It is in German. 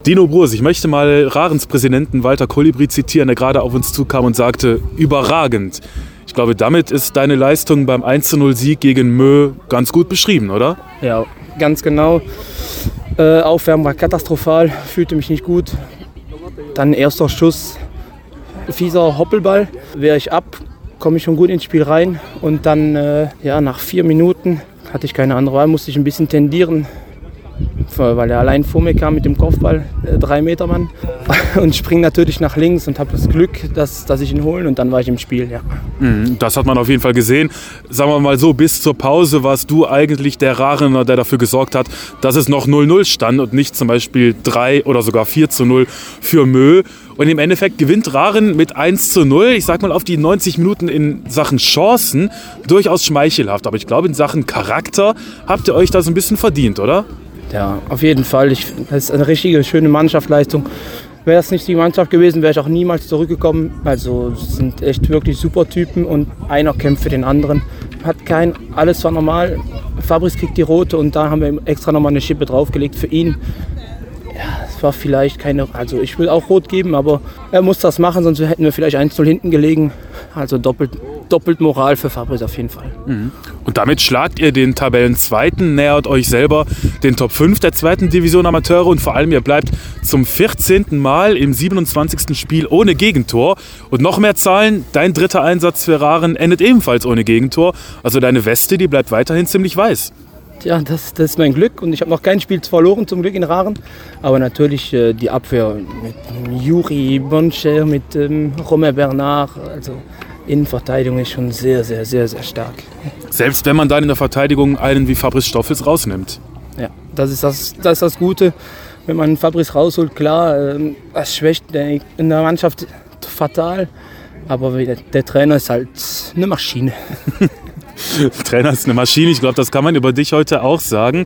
Dino Broers, ich möchte mal Rarens Präsidenten Walter Kolibri zitieren, der gerade auf uns zukam und sagte, überragend. Ich glaube, damit ist deine Leistung beim 1:0-Sieg gegen Mö ganz gut beschrieben, oder? Ja, ganz genau. Aufwärmen war katastrophal, fühlte mich nicht gut. Dann erster Schuss, fieser Hoppelball, wehre ich ab, komme ich schon gut ins Spiel rein. Und dann nach 4 Minuten hatte ich keine andere Wahl, musste ich ein bisschen tendieren, weil er allein vor mir kam mit dem Kopfball, 3-Meter-Mann. Und springe natürlich nach links und habe das Glück, dass ich ihn holen und dann war ich im Spiel, ja. Das hat man auf jeden Fall gesehen. Sagen wir mal so, bis zur Pause warst du eigentlich der Rarener, der dafür gesorgt hat, dass es noch 0-0 stand und nicht zum Beispiel 3 oder sogar 4:0 für Mö. Und im Endeffekt gewinnt Raren mit 1:0. Ich sag mal, auf die 90 Minuten in Sachen Chancen durchaus schmeichelhaft. Aber ich glaube, in Sachen Charakter habt ihr euch das ein bisschen verdient, oder? Ja, auf jeden Fall. Das ist eine richtige, schöne Mannschaftsleistung. Wäre es nicht die Mannschaft gewesen, wäre ich auch niemals zurückgekommen. Also es sind echt wirklich super Typen und einer kämpft für den anderen. Alles war normal. Fabrice kriegt die rote und da haben wir extra nochmal eine Schippe draufgelegt für ihn. Ja, es war vielleicht also ich will auch rot geben, aber er muss das machen, sonst hätten wir vielleicht 1:0 hinten gelegen. Also doppelt Moral für Fabrice auf jeden Fall. Und damit schlagt ihr den Tabellenzweiten, nähert euch selber den Top 5 der 2. Division Amateure und vor allem ihr bleibt zum 14. Mal im 27. Spiel ohne Gegentor. Und noch mehr Zahlen, dein 3. Einsatz für Raren endet ebenfalls ohne Gegentor. Also deine Weste, die bleibt weiterhin ziemlich weiß. Ja, das ist mein Glück und ich habe noch kein Spiel verloren, zum Glück in Raren. Aber natürlich die Abwehr mit Juri Boncher, mit Romain Bernard, also Innenverteidigung ist schon sehr, sehr, sehr, sehr stark. Selbst wenn man dann in der Verteidigung einen wie Fabrice Stoffels rausnimmt. Ja, das ist das Gute. Wenn man Fabrice rausholt, klar, das schwächt in der Mannschaft fatal. Aber der Trainer ist halt eine Maschine. Trainer ist eine Maschine, ich glaube, das kann man über dich heute auch sagen.